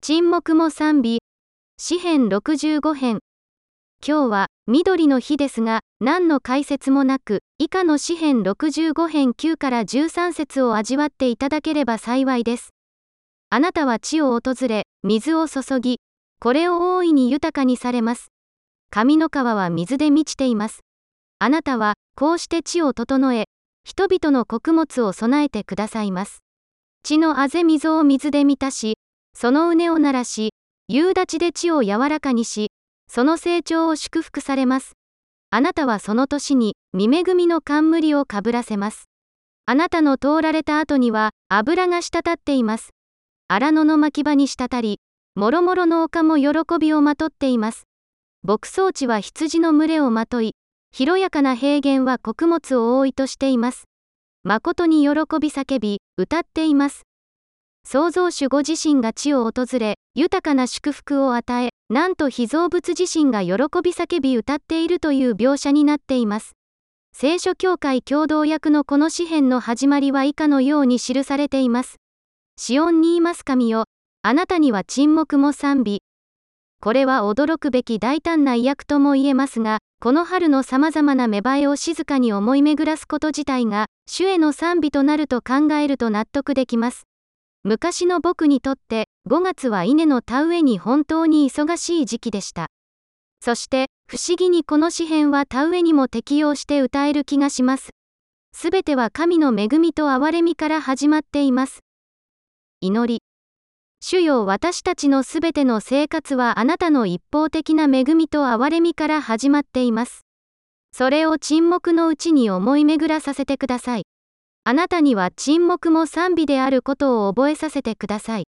沈黙も賛美。詩編65編。今日は緑の日ですが、何の解説もなく、以下の詩編65編9から13節を味わっていただければ幸いです。あなたは地を訪れ、水を注ぎ、これを大いに豊かにされます。神の川は水で満ちています。あなたは、こうして地を整え、人々の穀物を備えてくださいます。地のあぜ溝を水で満たし、その畝をならし、夕立で地を柔らかにし、その成長を祝福されます。あなたはその年に、見恵みの冠をかぶらせます。あなたの通られた後には、油が滴っています。荒野の牧場に滴り、もろもろの丘も喜びをまとっています。牧草地は羊の群れをまとい、広やかな平原は穀物を覆いとしています。誠に喜び叫び、歌っています。創造主ご自身が地を訪れ、豊かな祝福を与え、なんと被造物自身が喜び叫び歌っているという描写になっています。聖書教会共同訳のこの詩編の始まりは以下のように記されています。シオンに言います神よ、あなたには沈黙も賛美。これは驚くべき大胆な意訳とも言えますが、この春の様々な芽生えを静かに思い巡らすこと自体が、主への賛美となると考えると納得できます。昔の僕にとって、5月は稲の田植えに本当に忙しい時期でした。そして、不思議にこの詩編は田植えにも適用して歌える気がします。すべては神の恵みと憐れみから始まっています。祈り。主よ、私たちのすべての生活はあなたの一方的な恵みと憐れみから始まっています。それを沈黙のうちに思い巡らさせてください。あなたには沈黙も賛美であることを覚えさせてください。